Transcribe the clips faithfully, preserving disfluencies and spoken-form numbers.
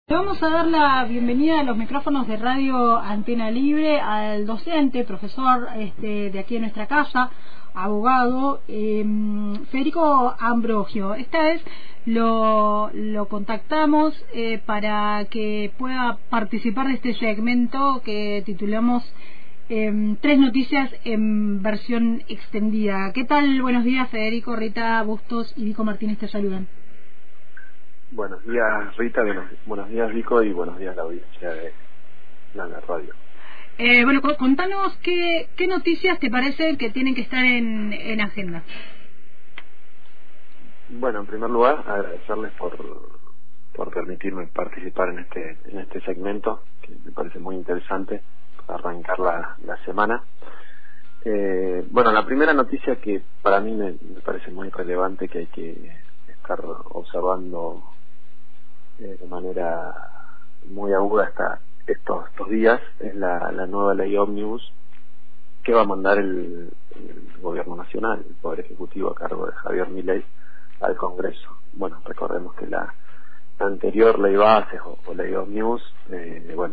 Le vamos a dar la bienvenida a los micrófonos de Radio Antena Libre al docente, profesor este, de aquí de nuestra casa, abogado, eh, Federico Ambrogio. Esta vez lo, lo contactamos eh, para que pueda participar de este segmento que titulamos eh, Tres Noticias en versión extendida. ¿Qué tal? Buenos días, Federico, Rita Bustos y Vico Martínez te saludan. Buenos días, Rita, buenos, buenos días, Vico, y buenos días a la audiencia de la, la radio. Eh, bueno, contanos qué, qué noticias te parece que tienen que estar en, en agenda. Bueno, en primer lugar, agradecerles por, por permitirme participar en este en este segmento, que me parece muy interesante para arrancar la, la semana. Eh, bueno, la primera noticia que para mí me, me parece muy relevante, que hay que estar observando de manera muy aguda hasta estos, estos días, es la, la nueva ley ómnibus que va a mandar el, el gobierno nacional, el Poder Ejecutivo a cargo de Javier Milei, al Congreso. Bueno, recordemos que la anterior ley base o, o ley ómnibus, eh, bueno,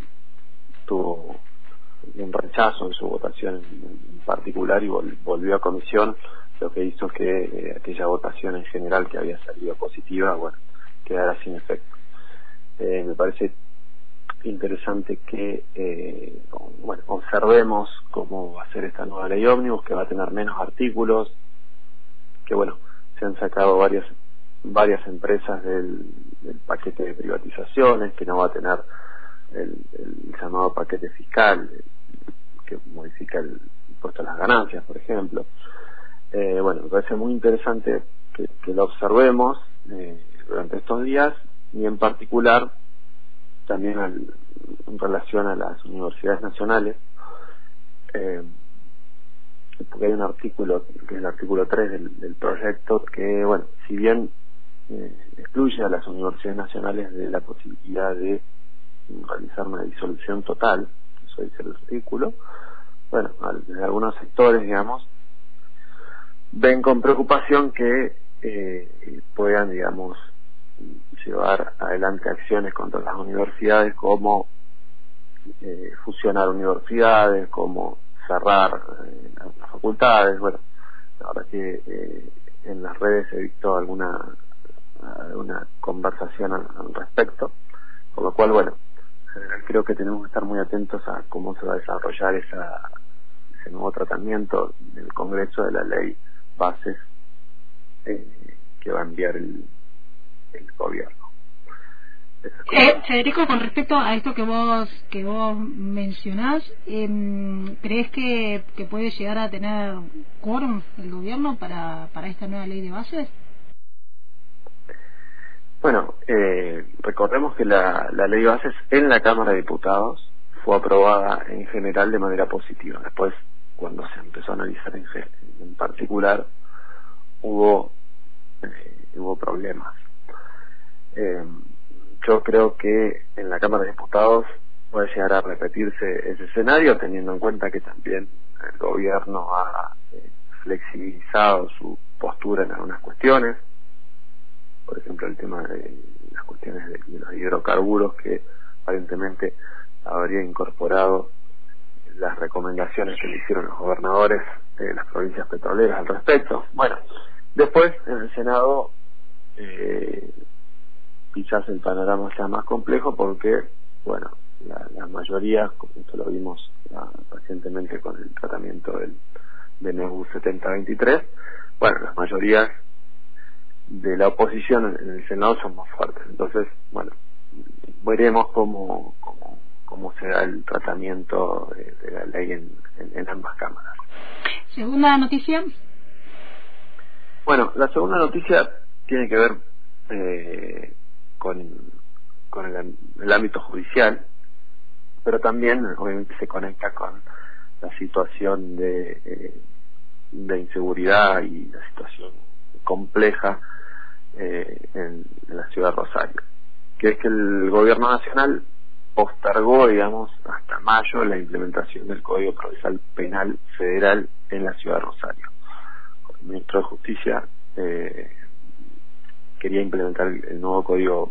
tuvo un rechazo en su votación en particular y vol, volvió a comisión, lo que hizo que eh, aquella votación en general que había salido positiva, bueno, quedara sin efecto. Eh, me parece interesante que eh, bueno, observemos cómo va a ser esta nueva ley ómnibus, que va a tener menos artículos, que bueno, se han sacado varias varias empresas del, del paquete de privatizaciones, que no va a tener el, el llamado paquete fiscal, que modifica el impuesto a las ganancias, por ejemplo. Eh, bueno, me parece muy interesante que, que lo observemos eh, durante estos días, y en particular también al, en relación a las universidades nacionales, eh, porque hay un artículo, que es el artículo tres del, del proyecto, que, bueno, si bien eh, excluye a las universidades nacionales de la posibilidad de realizar una disolución total, eso dice el artículo, bueno, desde algunos sectores, digamos, ven con preocupación que eh, puedan, digamos, llevar adelante acciones contra las universidades, como eh, fusionar universidades, como cerrar eh, las facultades. Bueno, la verdad que eh, en las redes he visto alguna alguna conversación al, al respecto, por lo cual, bueno, en general creo que tenemos que estar muy atentos a cómo se va a desarrollar esa, ese nuevo tratamiento del Congreso de la ley bases eh, que va a enviar el, el gobierno. Eh, Federico, con respecto a esto que vos que vos mencionás, eh, ¿crees que, que puede llegar a tener quórum el gobierno para, para esta nueva ley de bases? Bueno, eh, recordemos que la, la ley de bases en la Cámara de Diputados fue aprobada en general de manera positiva. Después, cuando se empezó a analizar en, en particular, hubo eh, hubo problemas. Eh, yo creo que en la Cámara de Diputados puede llegar a repetirse ese escenario, teniendo en cuenta que también el gobierno ha eh, flexibilizado su postura en algunas cuestiones, por ejemplo el tema de las cuestiones de, de los hidrocarburos, que aparentemente habría incorporado las recomendaciones que le hicieron los gobernadores de las provincias petroleras al respecto. Bueno, después en el Senado eh, quizás el panorama sea más complejo, porque bueno, la, la mayoría, como esto lo vimos la, recientemente con el tratamiento del D N U setenta veintitrés, bueno, las mayorías de la oposición en el Senado son más fuertes. Entonces, bueno, veremos cómo, cómo, cómo se da el tratamiento de, de la ley en, en, en ambas cámaras. Segunda noticia. Bueno, la segunda noticia tiene que ver eh, con, con el, el ámbito judicial, pero también obviamente se conecta con la situación de, eh, de inseguridad y la situación compleja eh, en, en la ciudad de Rosario, que es que el gobierno nacional postergó, digamos, hasta mayo la implementación del Código Procesal Penal Federal en la ciudad de Rosario. El ministro de Justicia eh, quería implementar el, el nuevo Código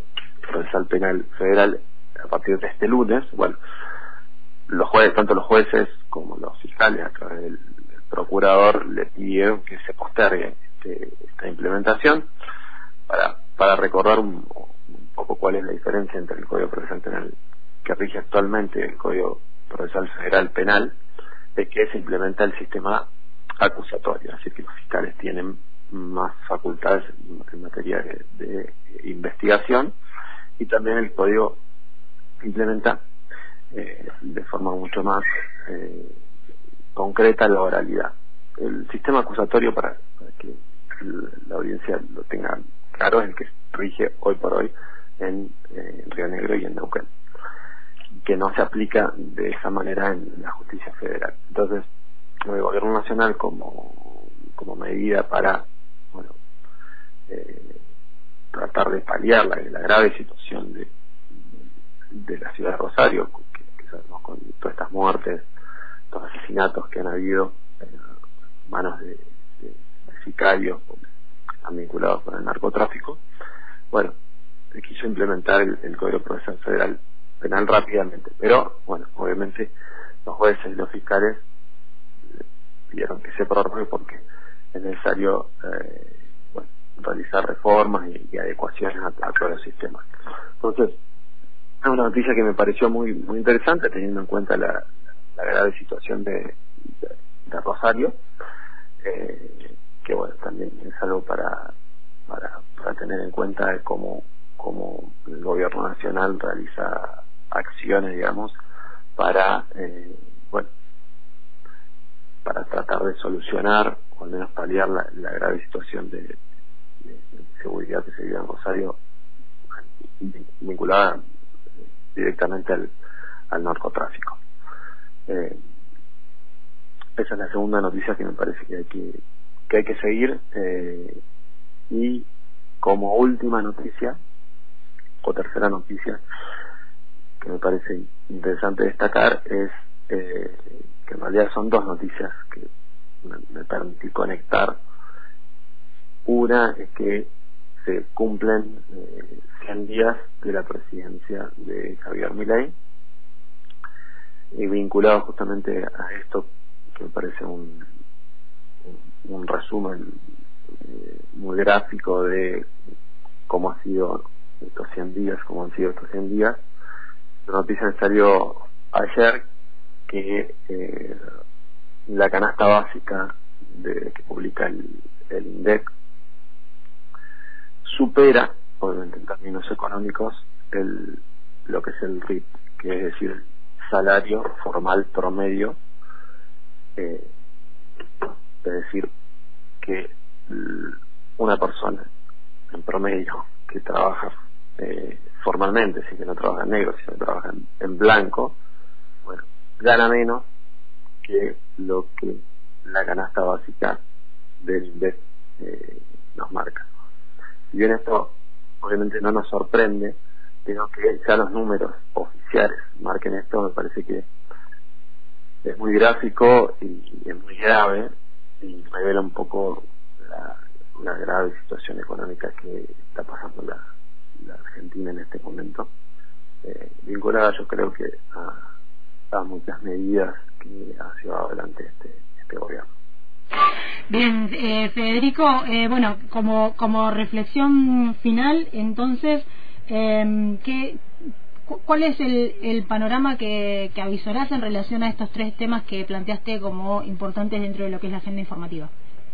Procesal Penal Federal a partir de este lunes. Bueno, los jueces, tanto los jueces como los fiscales a través del, del procurador le pidieron que se postergue este, esta implementación para para recordar un, un poco cuál es la diferencia entre el Código Procesal Penal que rige actualmente el Código Procesal Federal Penal, de que se implementa el sistema acusatorio, así que los fiscales tienen más facultades en materia de, de investigación, y también el Código implementa eh, de forma mucho más eh, concreta la oralidad. El sistema acusatorio, para, para que la audiencia lo tenga claro, es el que rige hoy por hoy en, eh, en Río Negro y en Neuquén, que no se aplica de esa manera en la justicia federal. Entonces, el gobierno nacional, como, como medida para bueno eh, tratar de paliar la, la grave situación de, de la ciudad de Rosario, que, que sabemos con todas estas muertes, estos asesinatos que han habido en manos de, de, de sicarios que están vinculados con el narcotráfico, bueno, se quiso implementar el, el Código Procesal Federal Penal rápidamente, pero bueno, obviamente los jueces y los fiscales pidieron que se prorrogue porque es necesario eh, bueno, realizar reformas y, y adecuaciones a, a todos los sistemas. Entonces, es una noticia que me pareció muy muy interesante, teniendo en cuenta la, la grave situación de, de, de Rosario, eh, que bueno, también es algo para para, para tener en cuenta de cómo, cómo el gobierno nacional realiza acciones, digamos, para eh, bueno para tratar de solucionar o al menos paliar la, la grave situación de, de, de seguridad que se vive en Rosario, vinculada directamente al, al narcotráfico. Eh, esa es la segunda noticia que me parece que hay que, que, hay que seguir. Eh, y como última noticia, o tercera noticia, que me parece interesante destacar, es eh, que en realidad son dos noticias que me, me permití conectar. Una es que se cumplen eh, cien días de la presidencia de Javier Milei, y vinculado justamente a esto, que me parece un, un, un resumen eh, muy gráfico de cómo ha sido estos cien días, cómo han sido estos cien días. La noticia salió ayer que eh, la canasta básica de, que publica el, el INDEC supera, obviamente en términos económicos, el, lo que es el R I P, que es decir, el salario formal promedio, eh, es decir, que una persona en promedio que trabaja eh, formalmente, si que no trabaja en negro, si no trabaja en, en blanco, bueno, gana menos que lo que la canasta básica del INDEC eh, nos marca. Si bien esto obviamente no nos sorprende, pero que ya los números oficiales marquen esto, me parece que es muy gráfico y es muy grave, y revela un poco la, la grave situación económica que está pasando la, la Argentina en este momento, eh, vinculada yo creo que a, a muchas medidas que ha llevado adelante este, este gobierno. Bien, eh, Federico, eh, bueno, como como reflexión final, entonces, eh, ¿qué, cu ¿cuál es el, el panorama que, que avisorás en relación a estos tres temas que planteaste como importantes dentro de lo que es la agenda informativa?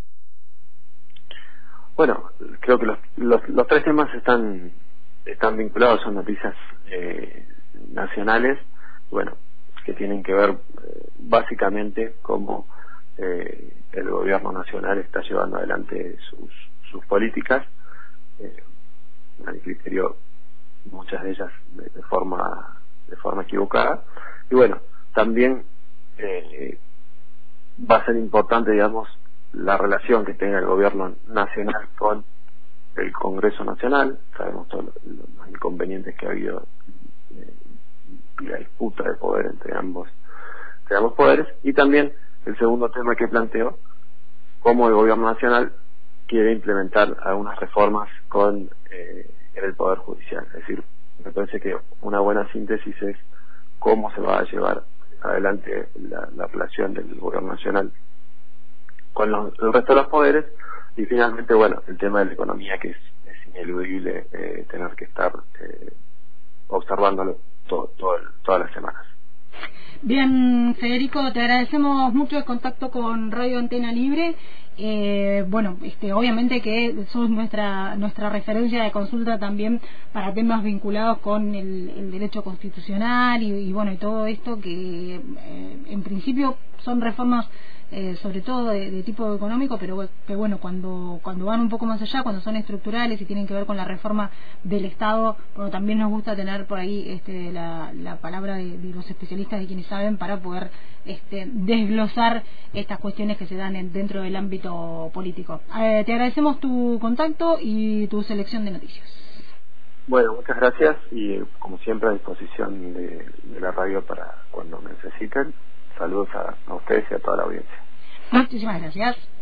Bueno, creo que los, los, los tres temas están están vinculados, son noticias eh, nacionales, bueno, que tienen que ver eh, básicamente cómo eh, el gobierno nacional está llevando adelante sus, sus políticas, eh, a mi criterio muchas de ellas de, de forma de forma equivocada, y bueno, también eh, va a ser importante, digamos, la relación que tenga el gobierno nacional con el Congreso Nacional. Sabemos todos los, los inconvenientes que ha habido eh, y la disputa de poder entre ambos entre ambos poderes, y también el segundo tema que planteo, cómo el gobierno nacional quiere implementar algunas reformas con eh, en el poder judicial, es decir, Me parece que una buena síntesis es cómo se va a llevar adelante la, la relación del gobierno nacional con los, el resto de los poderes, y finalmente, bueno, el tema de la economía, que es, es ineludible eh, tener que estar eh, observándolo todo, todo, todas las semanas. Bien, Federico, te agradecemos mucho el contacto con Radio Antena Libre. Eh, bueno, este, obviamente que sos nuestra nuestra referencia de consulta también para temas vinculados con el, el derecho constitucional y, y bueno, y todo esto que eh, en principio son reformas eh, sobre todo de, de tipo económico, pero que bueno, cuando cuando van un poco más allá, cuando son estructurales y tienen que ver con la reforma del Estado, bueno, también nos gusta tener por ahí este, la, la palabra de, de los especialistas, de quienes saben, para poder este, desglosar estas cuestiones que se dan en, dentro del ámbito político. Eh, te agradecemos tu contacto y tu selección de noticias. Bueno, muchas gracias y como siempre a disposición de, de la radio para cuando me necesiten. Saludos a, a ustedes y a toda la audiencia. Muchísimas gracias.